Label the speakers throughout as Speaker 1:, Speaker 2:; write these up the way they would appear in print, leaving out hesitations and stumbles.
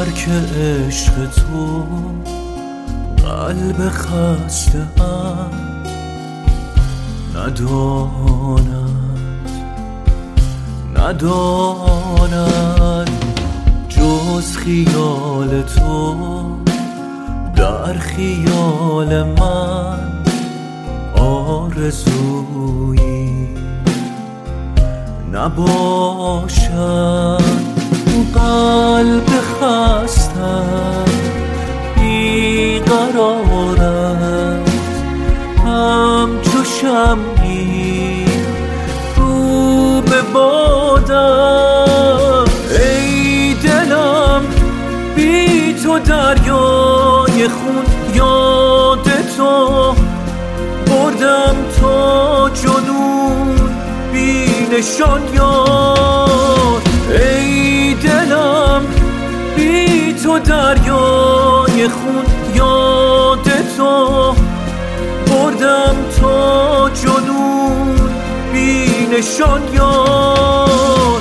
Speaker 1: ترک عشق تو قلب خسته هم نداند جز خیال تو در خیال من آرزویی نباشد. قلب خستم بیقرارم همچو شمعی رو به بادم. ای دلم بی تو دریای خون یاد تو بردم تا جنون بی نشان یار. ای دلم بی تو دریای خون یاد تو بردم تا جنون بی نشان یار.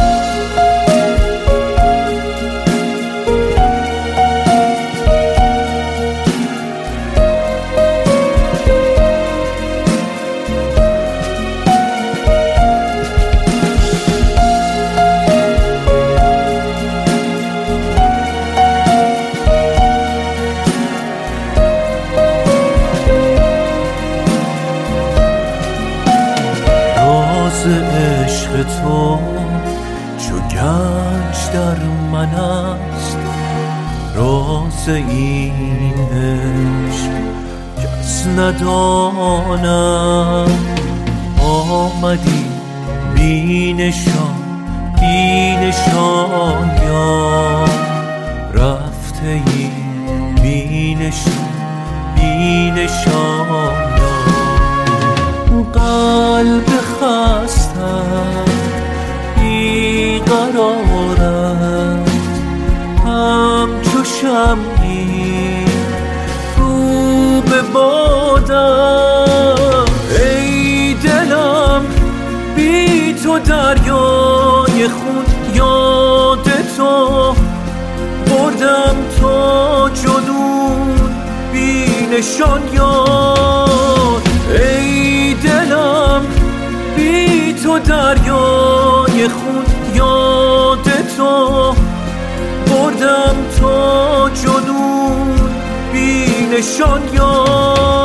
Speaker 1: عشق تو چو گنج در من است، راز این عشق کس نداند. آمدی بی نشان یار، رفته ای بی نشان یار. قلب خستم بیقرارم همچو شمعی رو به بادم. ای دلم بی تو دریای خون یاد تو بردم تا جنون بی نشان یار. ای دلم بی تو دریای خون یاد تو بردم تا جنون بی نشان یار.